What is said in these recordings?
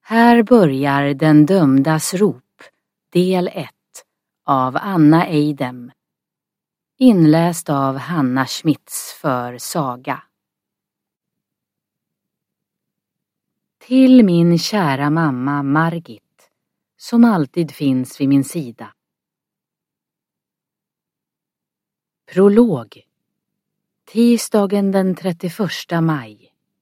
Här börjar Den dömdas rop, del 1 av Anna Eidem. Inläst av Hanna Schmitz för Saga. Till min kära mamma Margit, som alltid finns vid min sida. Prolog. Tisdagen den 31 maj.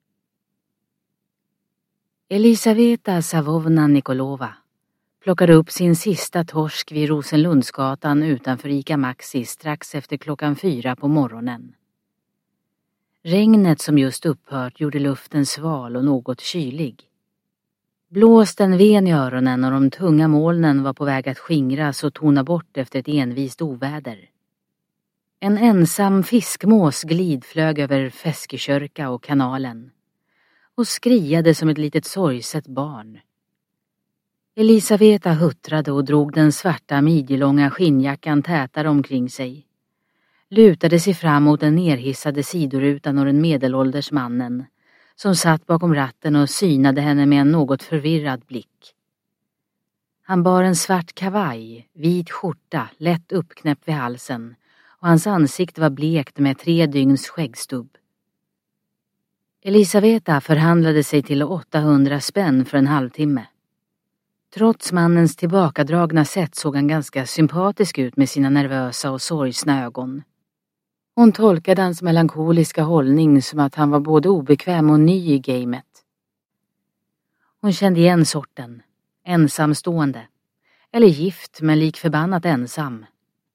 Elisaveta Savovna Nikolova plockade upp sin sista torsk vid Rosenlundsgatan utanför Ica Maxi strax efter 4:00 på morgonen. Regnet som just upphört gjorde luften sval och något kylig. Blåsten ven i öronen och de tunga molnen var på väg att skingras och tona bort efter ett envist oväder. En ensam fiskmås glidflög över Feskekörka och kanalen och skriade som ett litet sorgset barn. Elisaveta huttrade och drog den svarta midjelånga skinnjackan tätare omkring sig. Lutade sig fram mot den nerhissade sidorutan och den medelålders mannen som satt bakom ratten och synade henne med en något förvirrad blick. Han bar en svart kavaj, vit skjorta, lätt uppknäppt vid halsen och hans ansikte var blekt med 3 dygns skäggstubb. Elisaveta förhandlade sig till 800 spänn för en halvtimme. Trots mannens tillbakadragna sätt såg han ganska sympatisk ut med sina nervösa och sorgsna ögon. Hon tolkade hans melankoliska hållning som att han var både obekväm och ny i gamet. Hon kände igen sorten, ensamstående, eller gift men lik förbannat ensam.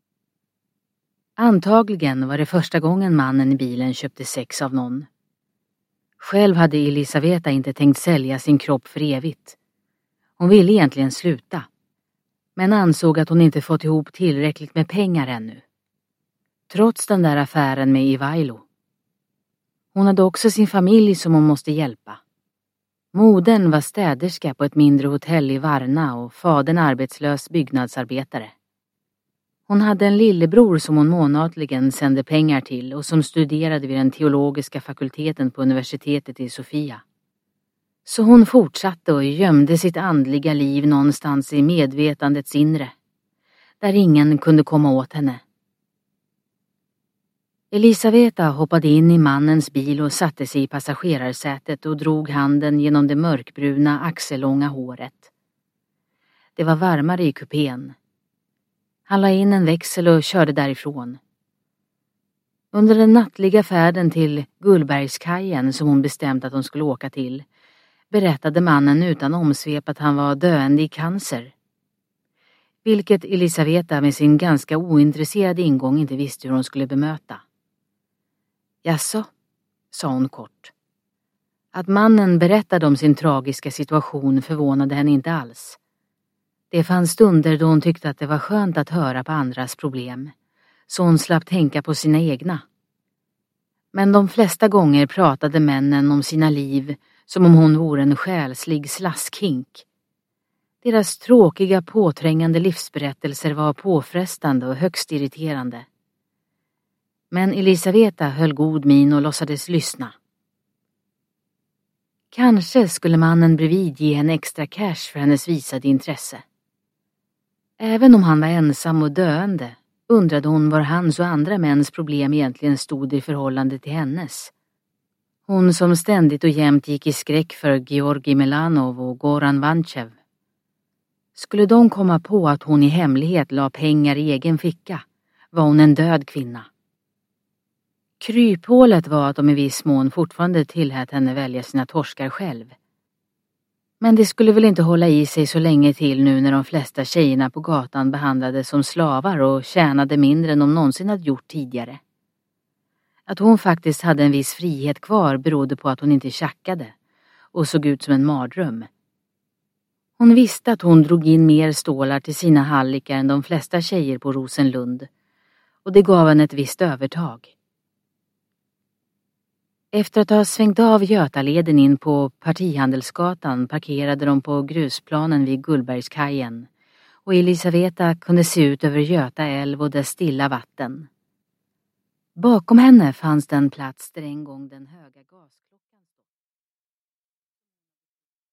Antagligen var det första gången mannen i bilen köpte sex av någon. Själv hade Elisaveta inte tänkt sälja sin kropp för evigt. Hon ville egentligen sluta, men ansåg att hon inte fått ihop tillräckligt med pengar ännu. Trots den där affären med Ivailo. Hon hade också sin familj som hon måste hjälpa. Modern var städerska på ett mindre hotell i Varna och fadern arbetslös byggnadsarbetare. Hon hade en lillebror som hon månatligen sände pengar till och som studerade vid den teologiska fakulteten på universitetet i Sofia. Så hon fortsatte och gömde sitt andliga liv någonstans i medvetandets inre, där ingen kunde komma åt henne. Elisaveta hoppade in i mannens bil och satte sig i passagerarsätet och drog handen genom det mörkbruna axellånga håret. Det var varmare i kupén. Han la in en växel och körde därifrån. Under den nattliga färden till Gullbergskajen som hon bestämt att hon skulle åka till berättade mannen utan omsvep att han var döende i cancer. Vilket Elisaveta med sin ganska ointresserade ingång inte visste hur hon skulle bemöta. Jaså, sa hon kort. Att mannen berättade om sin tragiska situation förvånade henne inte alls. Det fanns stunder då hon tyckte att det var skönt att höra på andras problem, så hon slapp tänka på sina egna. Men de flesta gånger pratade männen om sina liv som om hon vore en själslig slaskhink. Deras tråkiga, påträngande livsberättelser var påfrestande och högst irriterande. Men Elisaveta höll god min och låtsades lyssna. Kanske skulle mannen bredvid ge henne extra cash för hennes visade intresse. Även om han var ensam och döende undrade hon var hans och andra mäns problem egentligen stod i förhållande till hennes. Hon som ständigt och jämt gick i skräck för Georgi Melanov och Goran Vanchev. Skulle de komma på att hon i hemlighet la pengar i egen ficka var hon en död kvinna. Kryphålet var att de i viss mån fortfarande tillät henne välja sina torskar själv. Men det skulle väl inte hålla i sig så länge till nu när de flesta tjejerna på gatan behandlades som slavar och tjänade mindre än de någonsin hade gjort tidigare. Att hon faktiskt hade en viss frihet kvar berodde på att hon inte tjackade och såg ut som en mardröm. Hon visste att hon drog in mer stålar till sina hallickar än de flesta tjejer på Rosenlund och det gav henne ett visst övertag. Efter att ha svängt av Götaleden in på Partihandelsgatan parkerade de på grusplanen vid Gullbergskajen och Elisaveta kunde se ut över Göta älv och dess stilla vatten. Bakom henne fanns den plats där en gång den höga gas